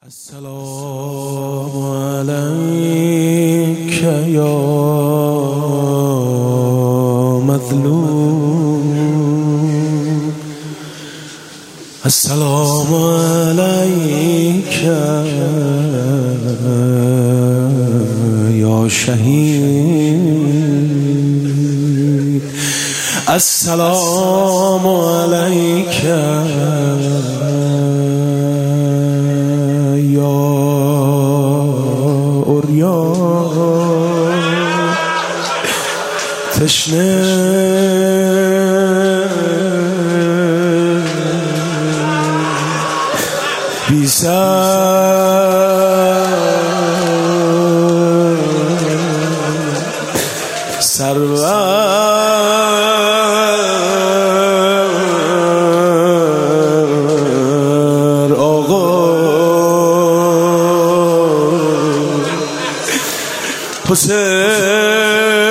السلام عليك يا مظلوم، السلام عليك يا شهيد، السلام عليك تشنه بی سرور آقا حسین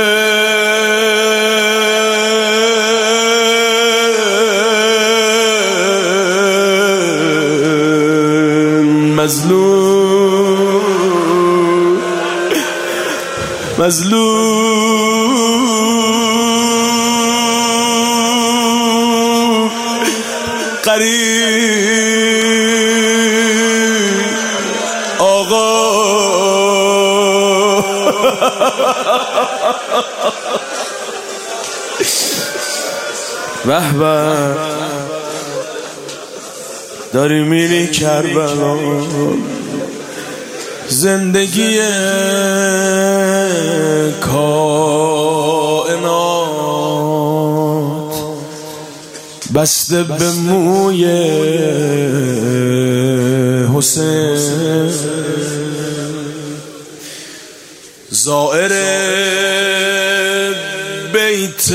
مظلوم قریب آقا به به داری میری کربلا، زندگی کائنات بسته به موی حسین، زائر بیت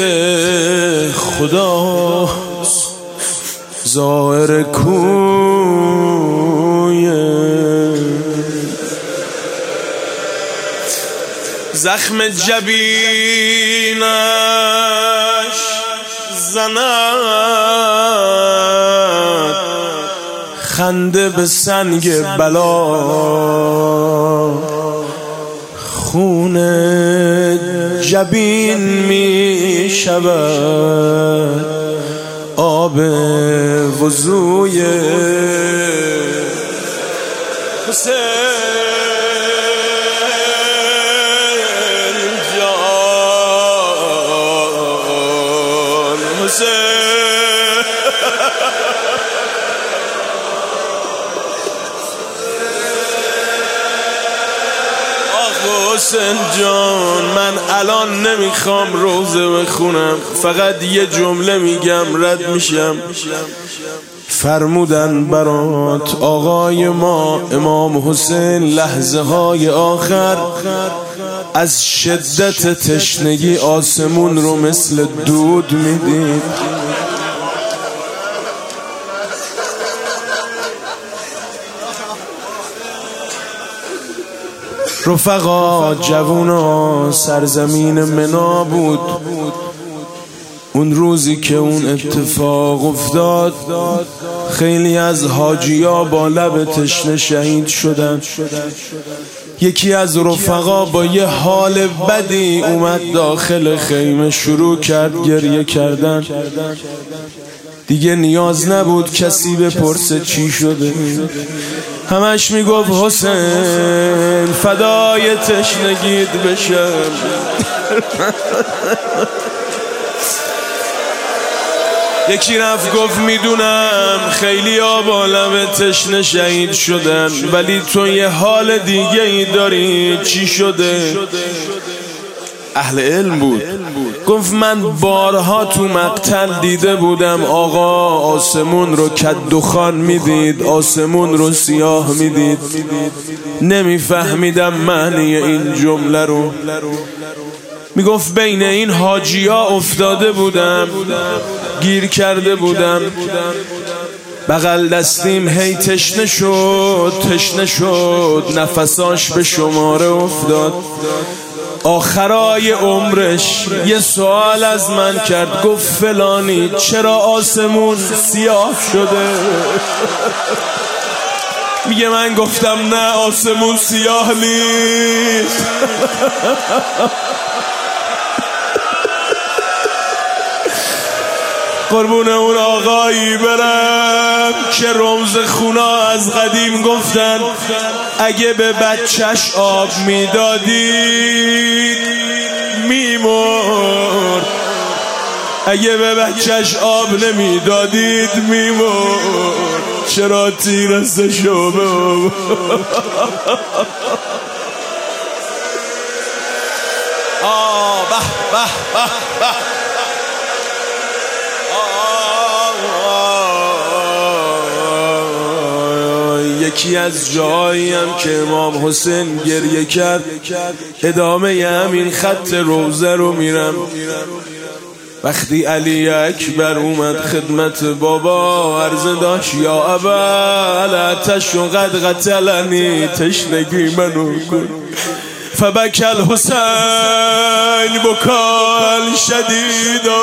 خدا، زائر کوی، زخم جبینش زند خنده به سنگ بلا، خون جبین می شود آب وضوی حسین جان، حسین حسین جان، من الان نمیخوام روزه بخونم، فقط یه جمله میگم رد میشم. فرمودن برات آقای ما امام حسین لحظه های آخر از شدت تشنگی آسمون رو مثل دود میدید. رفقا جوونا، سرزمین منا بود اون روزی که اون اتفاق افتاد. خیلی از حاجیا با لب تشنه شهید شدن. یکی از رفقا با یه حال بدی اومد داخل خیمه، شروع کرد گریه کردن. دیگه نیاز نبود کسی بپرسه چی شده، همش میگفت حسین فدای تشنگیت بشم. یکی رفت گفت میدونم خیلی ها با لب تشنه شهید شدن، ولی تو یه حال دیگه ای داری، چی شده؟ اهل علم بود، گفت من بارها تو مقتل دیده بودم آقا آسمون رو کدخان میدید، آسمون رو سیاه میدید، نمیفهمیدم معنی این جمله رو. میگفت بین این حاجیا افتاده بودم، گیر کرده بودم، بغل دستیم هی تشنه شد، نفساش به شماره افتاد. آخرای عمرش یه سوال از من کرد، گفت فلانی چرا آسمون سیاه شده؟ میگه من گفتم نه آسمون سیاه نیست. قربون اون آقایی برم که رمز خونا از قدیم گفتن اگه به بچهش آب میدادید میمرد، اگه به بچهش آب نمیدادید میمرد. چرا تیرسته شما به به به به. یکی از جاییم که امام حسین گریه کرد، ادامه همین خط روزه رو میرم. وقتی علی اکبر اومد خدمت بابا، عرضه داشت یا ابا العطش قد قتلنی، تشنگی منو کن. فبکى الحسین بکا شدیدا.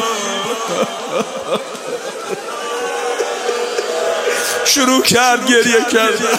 شروع کرد گریه کرد.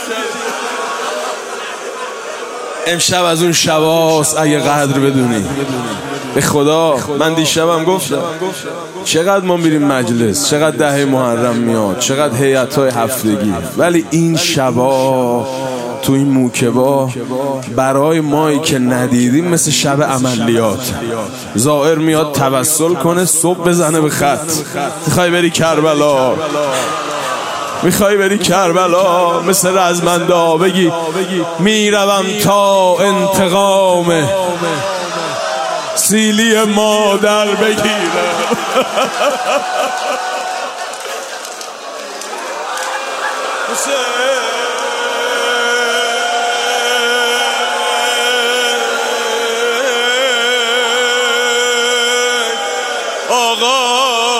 امشب از اون شباست اگه قدر بدونی. به خدا من دیشبم گفتم چقدر ما میریم مجلس، چقدر ده محرم میاد، چقدر هیئت‌های هفتگی، ولی این شبا تو این موکبا برای مایی که ندیدیم مثل شب عملیات. زائر میاد توسل کنه، صبح بزنه به خط. میخوای بری کربلا، میخوای بری کربلا، مثل رزمندا بگی میروم تا انتقام سیلی مادر بگیرم. آقا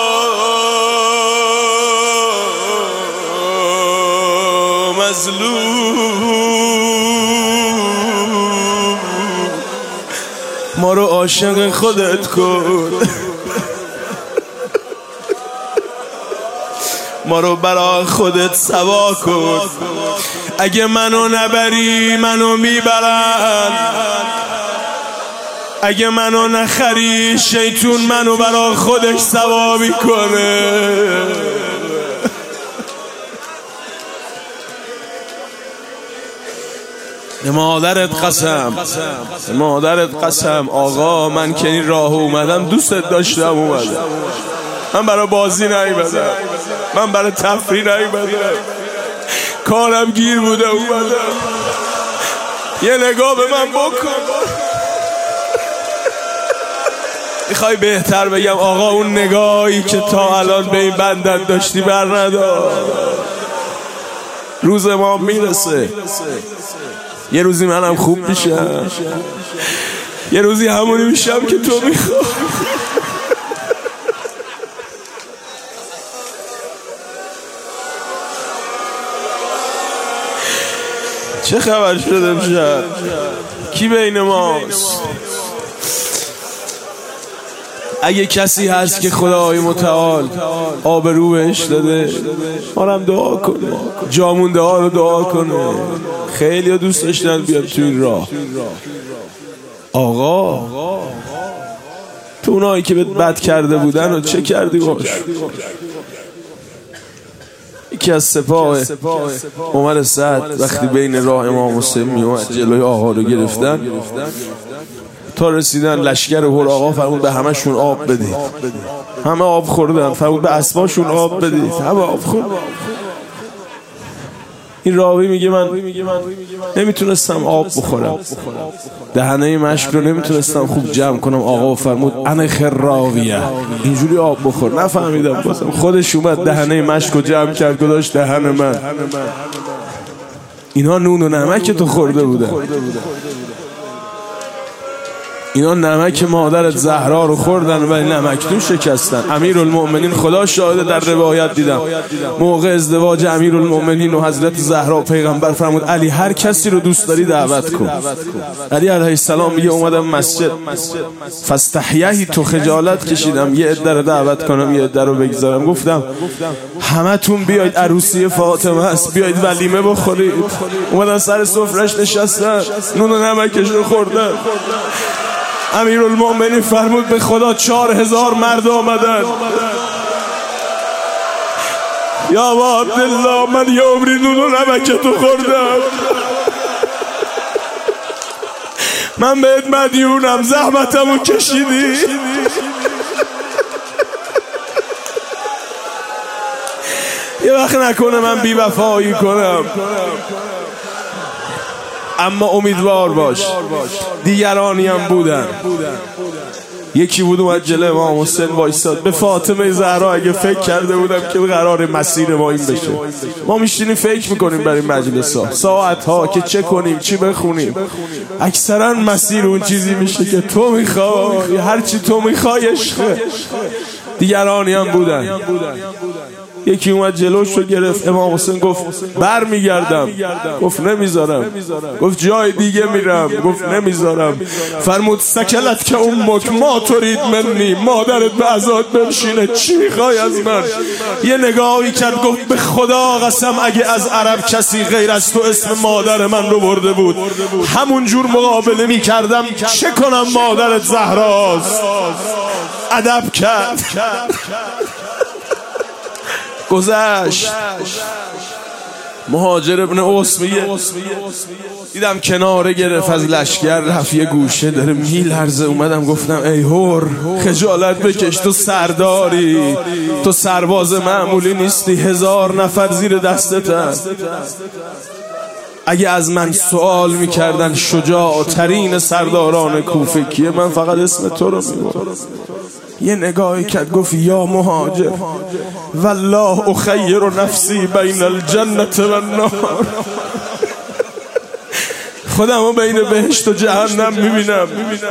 مظلوم، ما رو عاشق خودت کن، ما رو برای خودت سوا کن. اگه منو نبری منو میبرن، اگه منو نخری شیطون منو برای خودش سوا میکنه. مادرت قسم، مادرت قسم. آقا من که این راه اومدم دوستت داشتم اومدم، من برای بازی نیومدم، من برای تفریح نیومدم، کارم گیر بوده اومدم. یه نگاه به من بکن. میخوای بهتر بگم آقا اون نگاهی که تا الان به این بندت داشتی بر ندار، روز ما میرسه. یه روزی منم خوب میشم، یه روزی همونی میشم که تو میخوای. چه خبر شده امشب؟ کی بین ماست؟ اگه کسی هست که خدای متعال آبرو بهش داده، مارم دعا کنه، جامونده ها رو دعا کنه. خیلی ها دوست داشتن بیاد تو این راه. آقا تو اونایی که بد کرده بودن و چه کردی باش؟ یکی از سپاه عمر سعد وقتی بین راه امام حسین میومد جلوی آقا رو گرفتن، تا رسیدن لشکر هر آقا فرمود به همشون آب بدید. همه آب خوردن. فرمود به اسباشون آب بدید. همه آب خوردن. این راوی میگه من نمیتونستم آب بخورم، دهنه مشک رو نمیتونستم خوب جمع کنم. آقا فرمود انا خراویه، اینجوری آب بخور. نفهمیدم بازم. خودش اومد دهنه مشک رو جمع کرد گذاشت دهن من. اینا نون و نمک تو خورده بودن. اینا نمک مادرت زهرا رو خوردن و نمکتون شکستن. امیرالمؤمنین خدا شاهده در روایت دیدم موقع ازدواج امیرالمؤمنین و حضرت زهرا پیغمبر فرمود علی هر کسی رو دوست داری دعوت کن. علی علیه السلام میگه اومدم مسجد فاستحییت تو خجالت کشیدم یه عده رو دعوت کنم یه عده رو بگذارم. گفتم همتون بیاید عروسی فاطمه است بیاید ولیمه بخورید. اومدن سر سفرش نشستن نون و نمکش رو خوردن. امیرالمؤمنین فرمود به خدا 4000 مرد آمدن. یا ابا عبدالله من یه عمری نون و نمکتو خوردم. من بهت مدیونم زحمتمو کشیدی. یه وقت نکنه من بی وفایی کنم. اما امیدوار باش دیگرانی هم بودن. یکی بود اومد جلوی امام حسین وایساد. به فاطمه زهرا اگه فکر کرده بودم که قرار مسیر ما این بشه. ما میشینیم فکر میکنیم برای مجلس ها ساعت ها که چه کنیم چی بخونیم. اکثرا مسیر اون چیزی میشه که تو میخوای هر چی تو میخوای عشقه. دیگرانی هم بودن. یکی اومد جلوش رو گرفت. امام حسین گفت بر میگردم. گفت نمیذارم. گفت جای دیگه میرم. گفت نمیذارم. فرمود سکلت که امک ما ترید منی مادرت به عزات بنشینه چی میخوای از من. یه نگاهی کرد گفت به خدا قسم اگه از عرب کسی غیر از تو اسم مادر من رو برده بود همون جور مقابله میکردم. چه کنم مادرت زهراست. ادب کرد. گذشت. مهاجر ابن اوس میگه دیدم کناره گرفت از لشکر رفت یه گوشه داره میلرزه. اومدم گفتم ای هور خجالت بکش تو سرداری تو سرباز معمولی نیستی 1000 نفر زیر دستت هست. اگه از من سوال میکردن شجاع ترین سرداران کوفه کیه من فقط اسم تو رو میبرم. یه نگاهی کرد گفت یا مهاجر والله اخیر نفسی بین الجنة و النار. خودمو بین بهشت و جهنم میبینم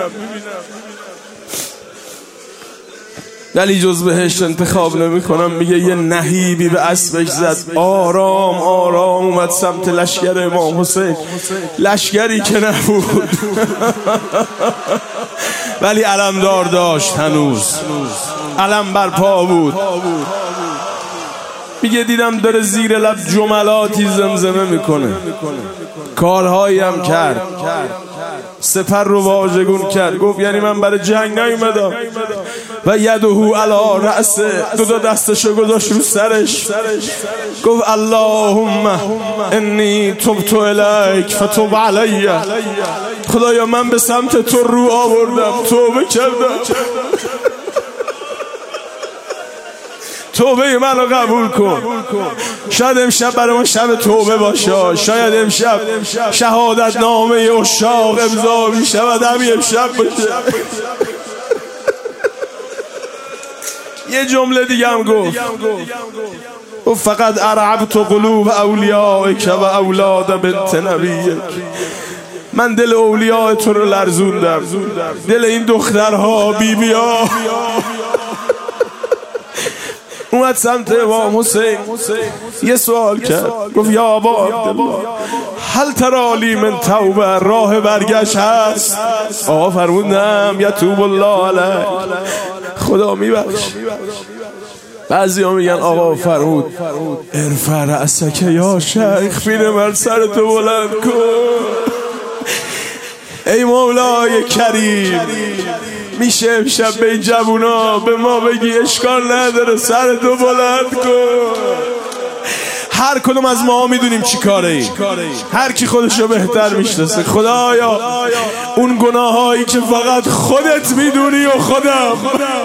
ولی جز بهشت انتخاب نمی کنم. میگه یه نهیبی به اسبش زد آرام آرام اومد سمت لشکر امام حسین. لشکری که نبود ولی علمدار داشت هنوز علم بر پا بود. میگه دیدم داره زیر لب جملاتی زمزمه میکنه. کارهایی هم کرد. سپر رو واژگون کرد. گفت یعنی من برای جنگ نیومدم. و یدهو علی رأسه دو دستشو گذاشت رو سرش. گفت اللهم انی تبت الیک فتب علی. خدایا من به سمت تو رو آوردم توبه کردم توبه منو قبول کن. شاید امشب برای ما شب توبه باشه. شاید امشب شهادت نامه عشاق امضا میشود همین امشب باشه. یه جمله دیگه هم گفت فقط ارعبت قلوب اولیائک و اولاد بنت نبیک. من دل اولیاء تو رو لرزوندم دل این دخترها بیبی‌ها. اومد سمت امام حسین یه سوال کرد. گفت یا ابا عبدالله هل ترالی من توبه راه برگشت هست؟ آقا فرمود نم یتوب الله علیک خدا میبخش. بعضی ها میگن آقا فرمود ارفع رأسک یا شیخ پیرمرد سرتو بلند کن. ای مولای کریم میشه امشب به این جوونا به ما بگی اشکال نداره سرتو بلند کن. هر کدوم از ما میدونیم چی کاره ای. هر کی خودشو بهتر میشناسه. خدایا اون گناهایی که فقط خودت میدونی و خودم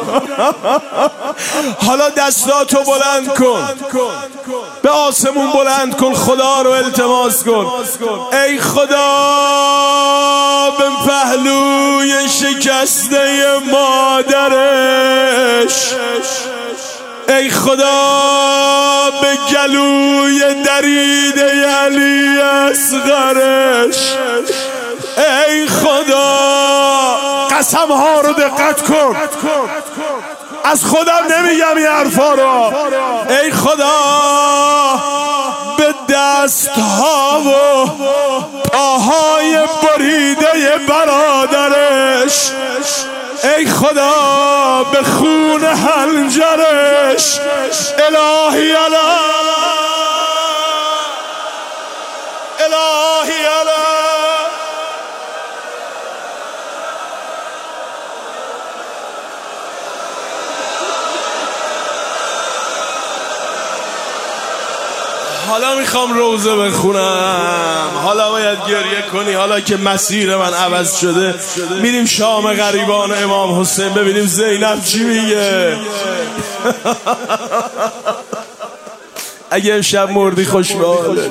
حالا دستاتو بلند کن به آسمون بلند کن. خدا رو التماس کن ای خدا به پهلوی شکسته مادرش. ای خدا به گلوی دریده علی اصغرش. ای خدا قسم ها رو دقت کن، از خودم نمیگم این حرفا رو. ای خدا به دست ها و پاهای بریده برادرش، ای خدا به خون حنجرش، الهی الا الهی الا. حالا میخوام روزه بخونم، حالا باید گریه کنی، حالا که مسیر من عوض شده. میریم شام غریبان امام حسین ببینیم زینب چی میگه. اگه امشب مردی خوش به حالت،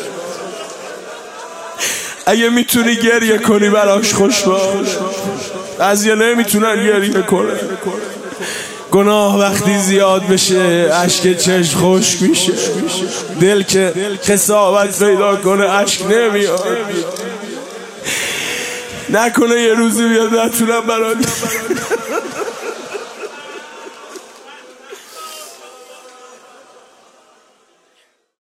اگه میتونی گریه کنی براش خوش به حالت. بعضیا نمیتونن گریه کنن. گناه وقتی زیاد بشه اشک چشم خشک میشه، دل که قساوت پیدا کنه اشک نمیاد. نکنه یه روزی بیاد نتونم برات